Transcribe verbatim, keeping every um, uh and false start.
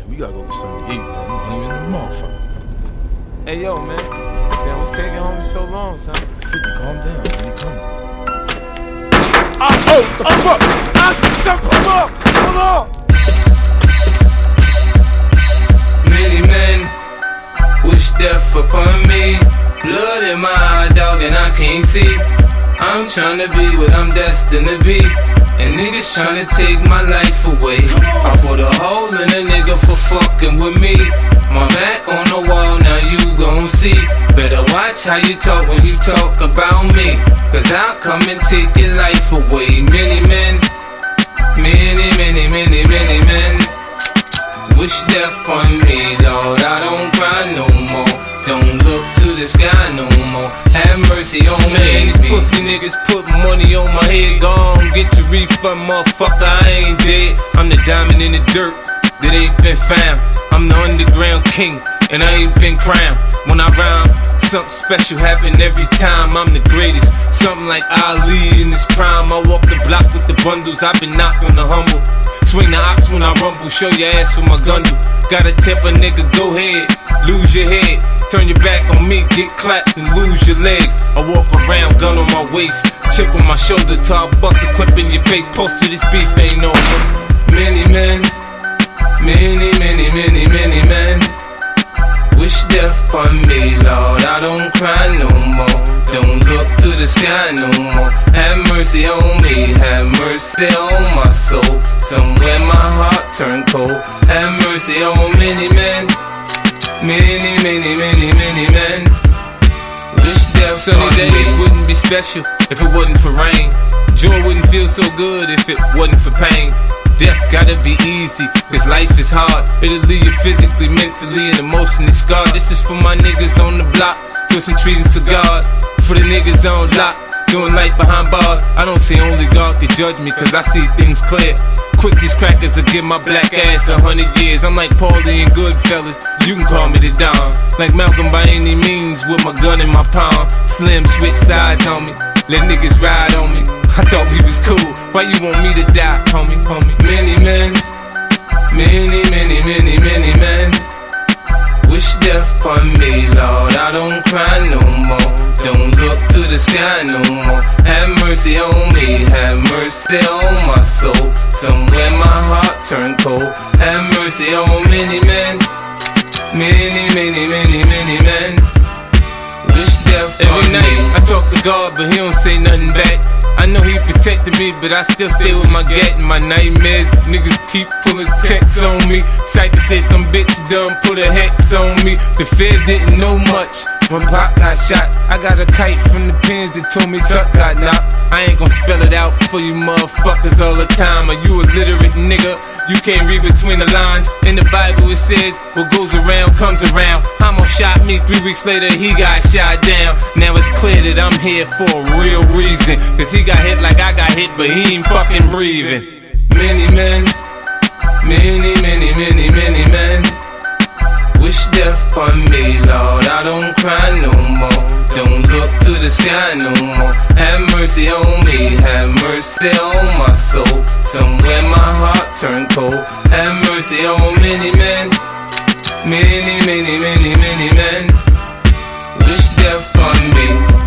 Man, we gotta go get something to eat, man. I'm hungry in the motherfucker. Hey, yo, man. Damn, what's taking homie so long, son? fifty, calm down, man. You coming? Ah, oh, the oh, fuck! I see something. Hold on! Hold on! Many men wish death upon me. Blood in my eye, dog, and I can't see. I'm tryna be what I'm destined to be, and niggas tryna take my life away. I put a hole in a nigga for fucking with me. My back on the wall, now you gon' see. Better watch how you talk when you talk about me, cause I'll come and take your life away. Many men, many, many, many, many men wish death on me, Lord. I don't cry no more, don't look to the sky no more. Have mercy on me. These pussy niggas put money on my head. Gone, get your refund, motherfucker, I ain't dead. I'm the diamond in the dirt that ain't been found. I'm the underground king, and I ain't been crowned. When I rhyme, something special happen every time. I'm the greatest, something like Ali in his prime. I walk the block with the bundles, I've been knocked on the humble. Swing the ox when I rumble, show your ass with my gun do. Gotta tip a nigga, go ahead, lose your head. Turn your back on me, get clapped and lose your legs. I walk around, gun on my waist, chip on my shoulder, till I bust a clip in your face. Post to this beef ain't over. Many men, many, many, many, many men wish death upon me, Lord. I don't cry no more, don't look to the sky no more. Have mercy on me, have mercy on my soul. Somewhere my heart turned cold. Have mercy on many men, many, many, many, many men wish death upon me. Sunny days wouldn't be special if it wasn't for rain. Joy wouldn't feel so good if it wasn't for pain. Death gotta be easy, cause life is hard. It'll leave you physically, mentally, and emotionally scarred. This is for my niggas on the block, twisting trees and cigars. For the niggas on lock, doing life behind bars. I don't see only God can judge me, cause I see things clear. Quick, these crackers will give my black ass a hundred years. I'm like Paulie and Goodfellas, you can call me the Don. Like Malcolm by any means, with my gun in my palm. Slim switch sides on me, let niggas ride on me. I thought we was cool, why you want me to die, homie, homie? Many men, many, many, many, many men wish death upon me, Lord. I don't cry no more, don't look to the sky no more. Have mercy on me, have mercy on my soul. Somewhere my heart turned cold. Have mercy on many men, many, many, many, many men wish death upon me. Every night I talk to God, but he don't say nothing back. I know he protected me, but I still stay with my gat and my nightmares. Niggas keep pulling checks on me. Cypher said some bitch done put a hex on me. The feds didn't know much when Pac got shot. I got a kite from the pins that told me Tuck got knocked. I ain't gon' spell it out for you motherfuckers all the time. Are you illiterate nigga? You can't read between the lines. In the Bible it says, what goes around comes around. Homo shot me, three weeks later he got shot down. Now it's clear that I'm here for a real reason, cause he got hit like I got hit, but he ain't fucking breathing. Many men, many, many, many, many men wish death upon me, Lord. I don't cry no more, don't look to the sky no more. Have mercy on me, have mercy on my soul. Somewhere my heart turned cold. Have mercy on many men, many, many, many, many men wish death upon me.